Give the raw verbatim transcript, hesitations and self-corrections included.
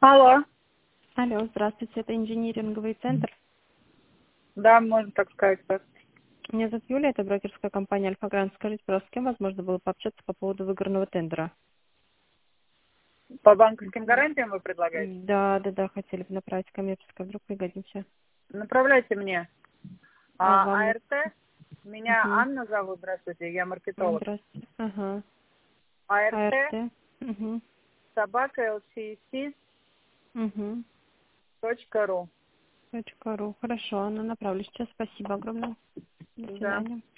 Алло. Алло, здравствуйте, это инжиниринговый центр. Да, можно так сказать. так. Меня зовут Юлия, это брокерская компания Альфа Грант. Скажите, пожалуйста, с кем возможно было пообщаться по поводу выигранного тендера? По банковским гарантиям вы предлагаете? Да, да, да, хотели бы направить коммерческое, вдруг пригодимся. Направляйте мне. А А, вам... АРТ. Меня Угу. Анна зовут, здравствуйте, я маркетолог. Здравствуйте. Ага. АРТ, АРТ. Угу. собака эл си си Угу. точка ру. Точка ру. Хорошо, Анна, направлю сейчас. Спасибо огромное. До Да. свидания.